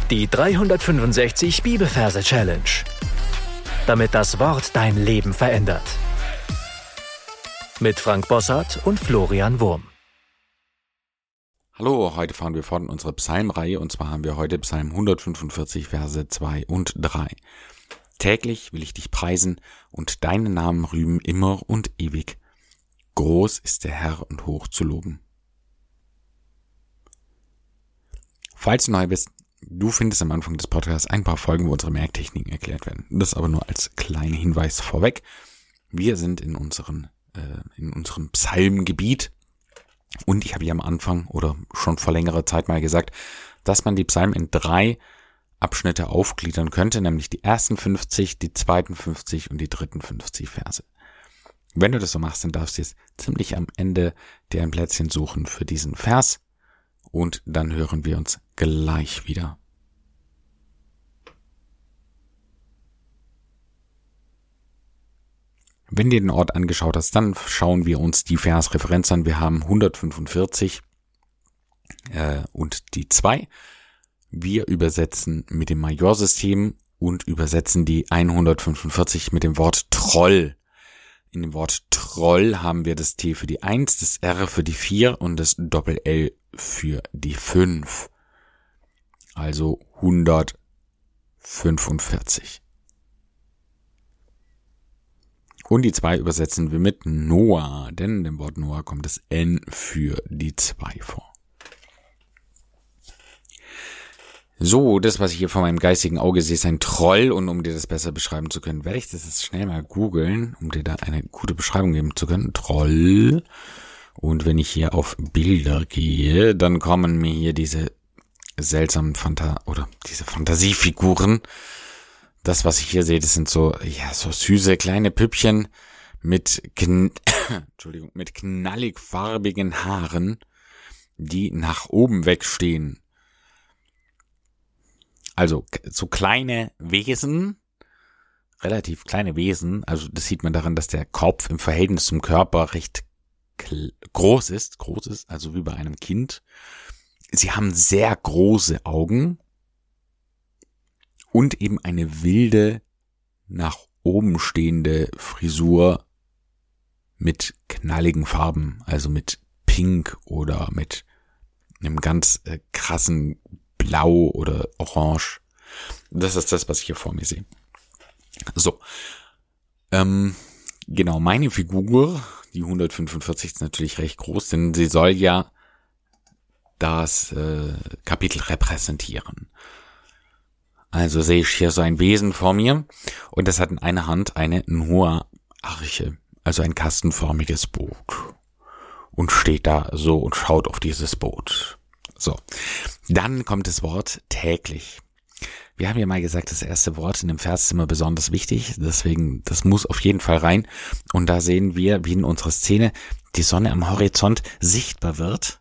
Die 365 Bibelverse Challenge. Damit das Wort dein Leben verändert. Mit Frank Bossart und Florian Wurm. Hallo, heute fahren wir fort in unsere Psalmreihe und zwar haben wir heute Psalm 145, Verse 2 und 3. Täglich will ich dich preisen und deinen Namen rühmen immer und ewig. Groß ist der Herr und hoch zu loben. Falls du neu bist, du findest am Anfang des Podcasts ein paar Folgen, wo unsere Merktechniken erklärt werden. Das aber nur als kleiner Hinweis vorweg. Wir sind in unserem Psalmgebiet und ich habe ja am Anfang oder schon vor längerer Zeit mal gesagt, dass man die Psalmen in 3 Abschnitte aufgliedern könnte, nämlich die ersten 50, die zweiten 50 und die dritten 50 Verse. Wenn du das so machst, dann darfst du jetzt ziemlich am Ende dir ein Plätzchen suchen für diesen Vers und dann hören wir uns gleich wieder. Wenn du den Ort angeschaut hast, dann schauen wir uns die Versreferenz an. Wir haben 145 und die 2. Wir übersetzen mit dem Majorsystem und übersetzen die 145 mit dem Wort Troll. In dem Wort Troll haben wir das T für die 1, das R für die 4 und das Doppel-L für die 5. Also 145. Und die 2 übersetzen wir mit Noah, denn in dem Wort Noah kommt das N für die 2 vor. So, das, was ich hier vor meinem geistigen Auge sehe, ist ein Troll und um dir das besser beschreiben zu können, werde ich das jetzt schnell mal googeln, um dir da eine gute Beschreibung geben zu können. Troll. Und wenn ich hier auf Bilder gehe, dann kommen mir hier diese seltsamen diese Fantasiefiguren. Das, was ich hier sehe, das sind so süße kleine Püppchen mit knallig farbigen Haaren, die nach oben wegstehen. Also so kleine Wesen, relativ kleine Wesen, also das sieht man daran, dass der Kopf im Verhältnis zum Körper recht groß ist, also wie bei einem Kind. Sie haben sehr große Augen und eben eine wilde, nach oben stehende Frisur mit knalligen Farben, also mit Pink oder mit einem ganz krassen Blau oder Orange. Das ist das, was ich hier vor mir sehe. So, genau, meine Figur, die 145 ist natürlich recht groß, denn sie soll ja das Kapitel repräsentieren. Also sehe ich hier so ein Wesen vor mir und das hat in einer Hand eine Noah-Arche, also ein kastenförmiges Boot und steht da so und schaut auf dieses Boot. So, dann kommt das Wort täglich. Wir haben ja mal gesagt, das erste Wort in dem Vers ist immer besonders wichtig, deswegen, das muss auf jeden Fall rein. Und da sehen wir, wie in unserer Szene die Sonne am Horizont sichtbar wird,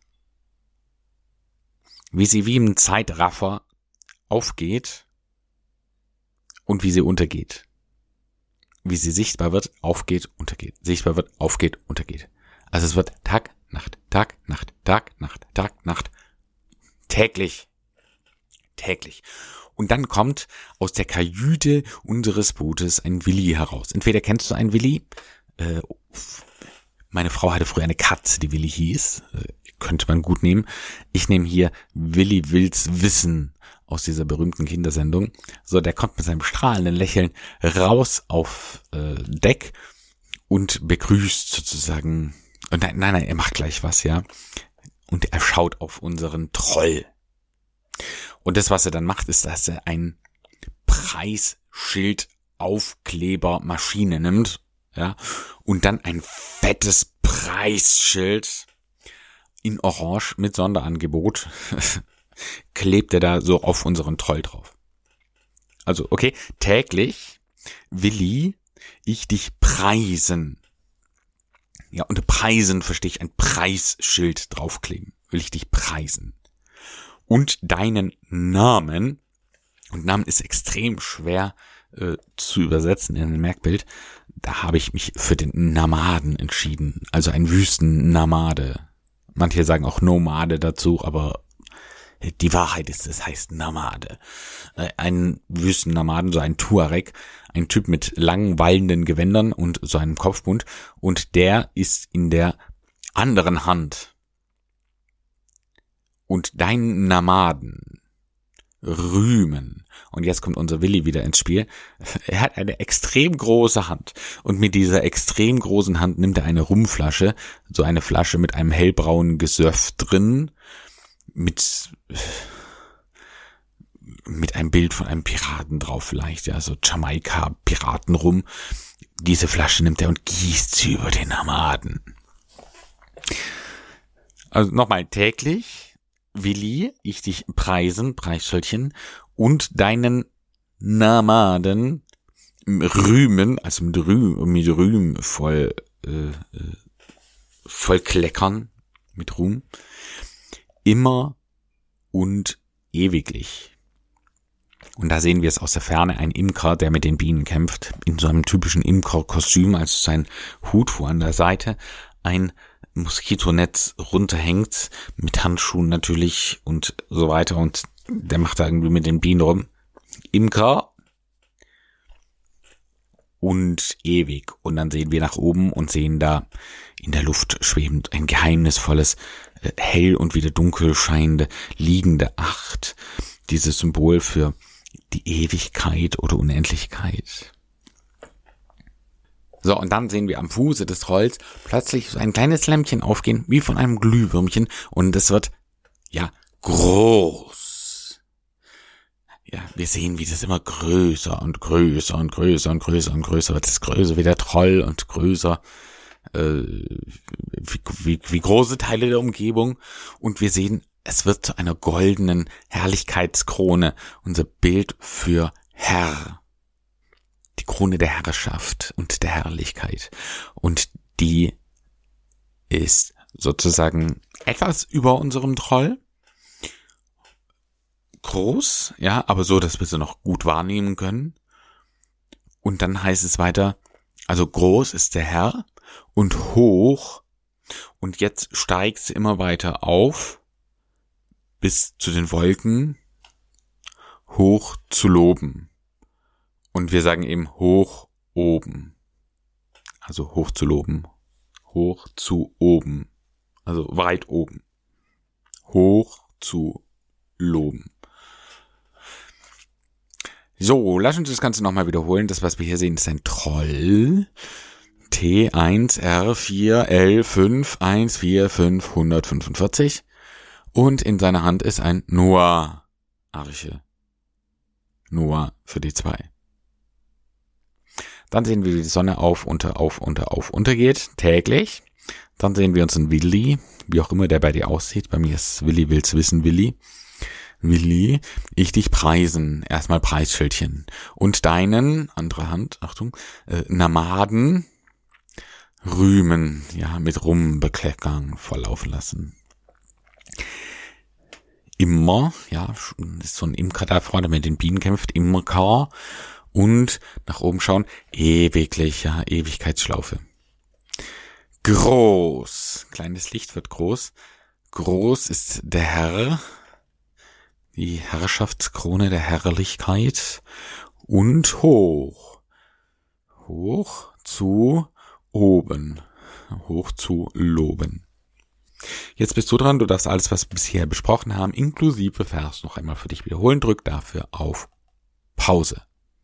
wie sie wie im Zeitraffer aufgeht und wie sie untergeht. Wie sie sichtbar wird, aufgeht, untergeht. Sichtbar wird, aufgeht, untergeht. Also es wird Tag, Nacht, Tag, Nacht, Tag, Nacht, Tag, Nacht. Täglich. Und dann kommt aus der Kajüte unseres Bootes ein Willi heraus. Entweder kennst du einen Willi, meine Frau hatte früher eine Katze, die Willi hieß, könnte man gut nehmen. Ich nehme hier Willi Wills Wissen aus dieser berühmten Kindersendung. So, der kommt mit seinem strahlenden Lächeln raus auf Deck und begrüßt sozusagen, nein, er macht gleich was, ja. Und er schaut auf unseren Troll. Und das, was er dann macht, ist, dass er ein Preisschild-Aufklebermaschine nimmt, ja, und dann ein fettes Preisschild in Orange mit Sonderangebot klebt er da so auf unseren Troll drauf. Also, okay, täglich, Willi, ich dich preisen. Ja, unter Preisen verstehe ich ein Preisschild draufkleben. Will ich dich preisen. Und deinen Namen, und Namen ist extrem schwer zu übersetzen in ein Merkbild, da habe ich mich für den Namaden entschieden. Also ein Wüsten-Namade. Manche sagen auch Nomade dazu, aber Die Wahrheit ist, es heißt Namade. Ein Wüstennomaden, so ein Tuareg, ein Typ mit langen, wallenden Gewändern und so einem Kopfbund. Und der ist in der anderen Hand. Und dein Namaden rühmen. Und jetzt kommt unser Willi wieder ins Spiel. Er hat eine extrem große Hand. Und mit dieser extrem großen Hand nimmt er eine Rumflasche, so eine Flasche mit einem hellbraunen Gesöff drin, mit einem Bild von einem Piraten drauf vielleicht, ja, so Jamaika-Piratenrum. Diese Flasche nimmt er und gießt sie über den Namaden. Also nochmal, täglich, Willi, ich dich preisen, Preisschildchen, und deinen Namaden rühmen, also mit Rühm voll kleckern, mit Ruhm, immer und ewiglich. Und da sehen wir es aus der Ferne, ein Imker, der mit den Bienen kämpft, in so einem typischen Imkerkostüm, also sein Hut, wo an der Seite ein Moskitonetz runterhängt, mit Handschuhen natürlich und so weiter, und der macht da irgendwie mit den Bienen rum. Imker und ewig. Und dann sehen wir nach oben und sehen da in der Luft schwebend ein geheimnisvolles, hell und wieder dunkel scheinende, liegende Acht. Dieses Symbol für die Ewigkeit oder Unendlichkeit. So, und dann sehen wir am Fuße des Trolls plötzlich so ein kleines Lämpchen aufgehen, wie von einem Glühwürmchen, und es wird, ja, groß. Ja, wir sehen, wie das immer größer und größer und größer und größer und größer wird. Das ist größer wie der Troll und größer wie große Teile der Umgebung. Und wir sehen, es wird zu einer goldenen Herrlichkeitskrone, unser Bild für Herr. Die Krone der Herrschaft und der Herrlichkeit. Und die ist sozusagen etwas über unserem Troll. Groß, ja, aber so, dass wir sie noch gut wahrnehmen können. Und dann heißt es weiter, also groß ist der Herr und hoch. Und jetzt steigt es immer weiter auf bis zu den Wolken, hoch zu loben. Und wir sagen eben hoch oben. Also hoch zu loben. Hoch zu oben. Also weit oben. Hoch zu loben. So, lass uns das Ganze nochmal wiederholen. Das, was wir hier sehen, ist ein Troll. T1R4L5145 und in seiner Hand ist ein Noah-Arche. Noah für die 2. Dann sehen wir, wie die Sonne untergeht, täglich. Dann sehen wir uns einen Willi, wie auch immer der bei dir aussieht. Bei mir ist Willi, will's wissen, Willi. Willi, ich dich preisen. Erstmal Preisschildchen. Und deinen, andere Hand, Achtung, Namaden rühmen, ja, mit Rumbekleckern volllaufen lassen. Immer, ja, ist so ein Imker da vorne, der mit den Bienen kämpft, Imker. Und nach oben schauen, ewiglich, ja, Ewigkeitsschlaufe. Groß, kleines Licht wird groß. Groß ist der Herr, die Herrschaftskrone der Herrlichkeit. Und hoch, hoch zu oben, hoch zu loben. Jetzt bist du dran, du darfst alles, was wir bisher besprochen haben, inklusive Vers noch einmal für dich wiederholen. Drück dafür auf Pause.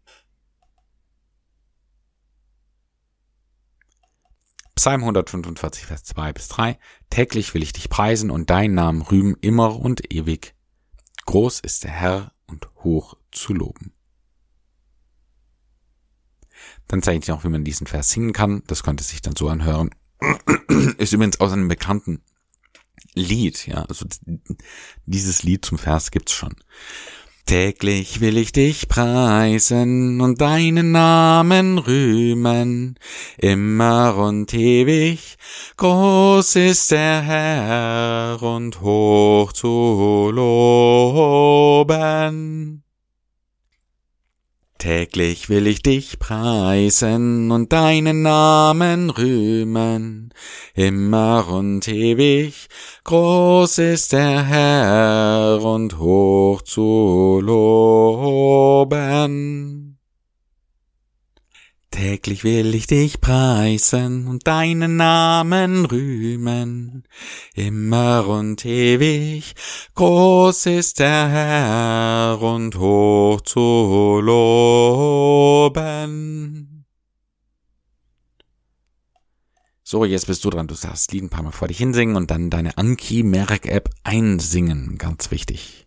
Psalm 145, Vers 2 bis 3. Täglich will ich dich preisen und deinen Namen rühmen immer und ewig. Groß ist der Herr und hoch zu loben. Dann zeige ich dir auch, wie man diesen Vers singen kann. Das könnte sich dann so anhören. Ist übrigens aus einem bekannten Lied, ja. Also dieses Lied zum Vers gibt's schon. Täglich will ich dich preisen und deinen Namen rühmen, immer und ewig. Groß ist der Herr und hoch zu loben. Täglich will ich dich preisen und deinen Namen rühmen, immer und ewig, groß ist der Herr und hoch zu loben. Täglich will ich dich preisen und deinen Namen rühmen, immer und ewig, groß ist der Herr und hoch zu loben. So, jetzt bist du dran, du darfst das Lied ein paar Mal vor dich hinsingen und dann deine Anki-Merk-App einsingen, ganz wichtig.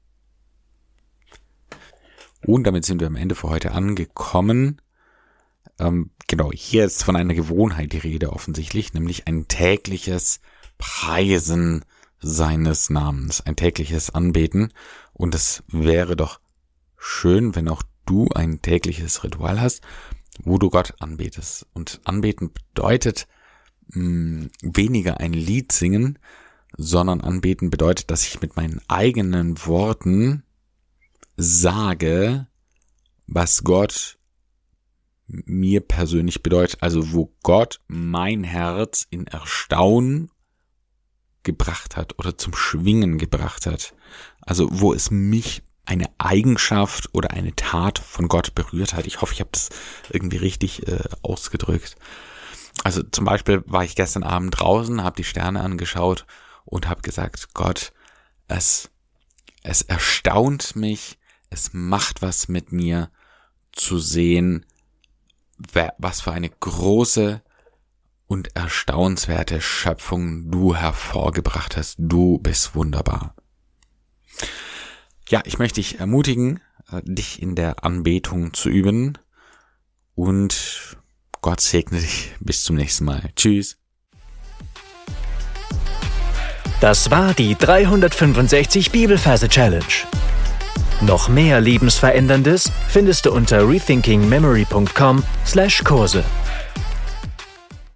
Und damit sind wir am Ende für heute angekommen. Genau, hier ist von einer Gewohnheit die Rede offensichtlich, nämlich ein tägliches Preisen seines Namens, ein tägliches Anbeten. Und es wäre doch schön, wenn auch du ein tägliches Ritual hast, wo du Gott anbetest. Und anbeten bedeutet weniger ein Lied singen, sondern anbeten bedeutet, dass ich mit meinen eigenen Worten sage, was Gott mir persönlich bedeutet, also wo Gott mein Herz in Erstaunen gebracht hat oder zum Schwingen gebracht hat. Also wo es mich eine Eigenschaft oder eine Tat von Gott berührt hat. Ich hoffe, ich habe das irgendwie richtig ausgedrückt. Also zum Beispiel war ich gestern Abend draußen, habe die Sterne angeschaut und habe gesagt, Gott, es erstaunt mich, es macht was mit mir zu sehen, was für eine große und erstaunenswerte Schöpfung du hervorgebracht hast. Du bist wunderbar. Ja, ich möchte dich ermutigen, dich in der Anbetung zu üben und Gott segne dich. Bis zum nächsten Mal. Tschüss. Das war die 365 Bibelverse Challenge. Noch mehr Lebensveränderndes findest du unter rethinkingmemory.com/Kurse.